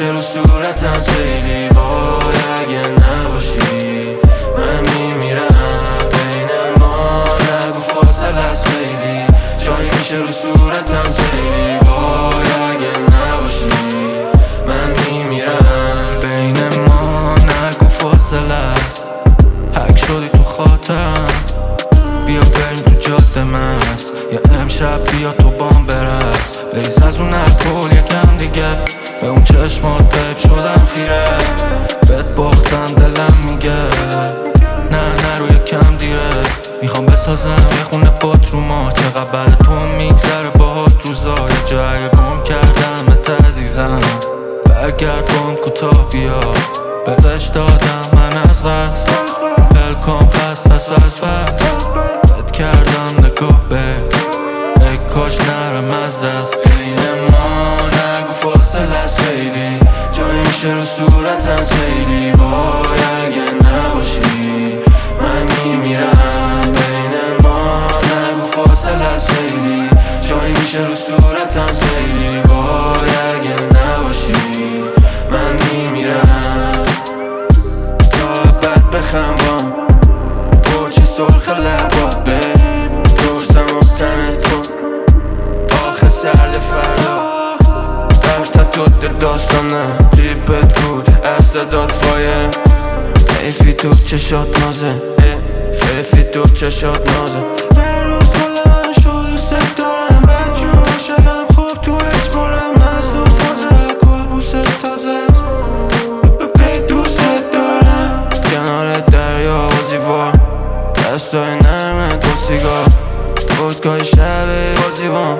میشه رو صورتم سیلی، وای اگه نباشی من میمیرم. بین ما نگو فاصله است خیلی، جایی میشه رو صورتم سیلی، وای اگه نباشی من میمیرم. بین ما نگو فاصله است، حک شدی تو خاطرم، بیا بریم تو جاده مست، یا امشب بیا تو بام برس، بریز از اون الکل یکم دیگه، به اون چشمات غیب شدم خیره، بهت باختم دلم میگه نه روی کم دیره، میخوام بسازم یه خونه بات رو ما، چقدر بعد تو میگذره باهات روزا، یه جای گم کردمت عزیزم، برگرد بام کوتاه بیا، بهش دادم من از قصد، بلکم خست از بد کردم نگاه به ای کاش نرم از دست. بین ما نگو فاصله است خیلی، جایی میشه رو صورتم سیلی، وای اگه نباشی من میمیرم. بین ما نگو فاصله است خیلی، جایی میشه رو صورتم سیلی، وای اگه نباشی من میمیرم. تا بد بخندم برچ سرخ لبات به درسم و تنت کن، آخه سرد فردا برتا تو داستانه، تریپت بود از صدات فایه، حیفی تو چشات نازه، حیفی تو چشات نازه، به روز بلند شد و ست دارم، بچون شدم خوب تو اجبارم، نسل و فازه کابوست تازه به دوست دارم، کنار دریا و زیبا دستای نرمه دو سیگار، ودکای شب بازی بام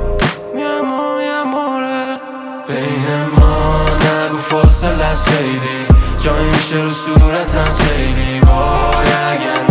میاموره. بین ما نگو فاصله است خیلی، جایی میشه رو صورتم سیلی، وای اگه